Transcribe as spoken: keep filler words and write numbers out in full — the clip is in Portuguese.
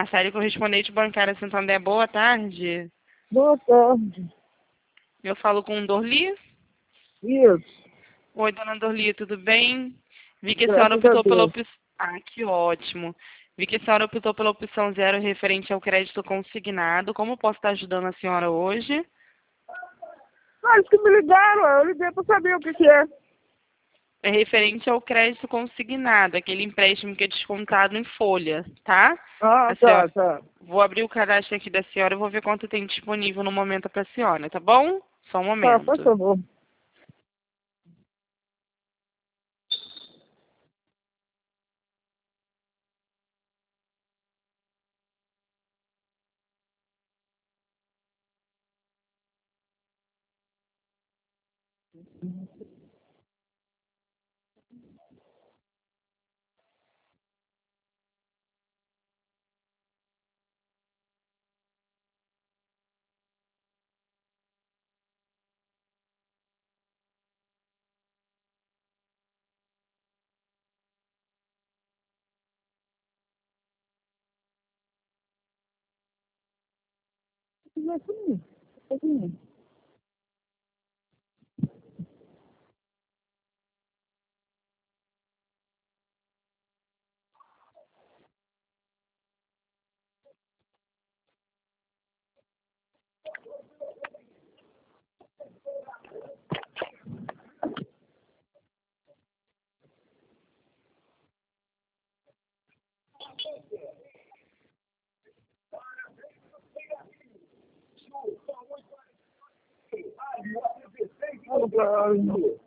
Marcele, correspondente bancária Santander, boa tarde. Boa tarde. Eu falo com Dorli? Isso. Oi, dona Dorli, tudo bem? Vi que a senhora Graças a optou pela Deus. opção... Ah, que ótimo. Vi que a senhora optou pela opção zero referente ao crédito consignado. Como posso estar ajudando a senhora hoje? Ah, eles que me ligaram, eu liguei para saber o que, que é. É referente ao crédito consignado, aquele empréstimo que é descontado em folha, tá? Ah, A tá, senhora... tá. Vou abrir o cadastro aqui da senhora e vou ver quanto tem disponível no momento para a senhora, tá bom? Só um Tá, por momento. favor. Ai,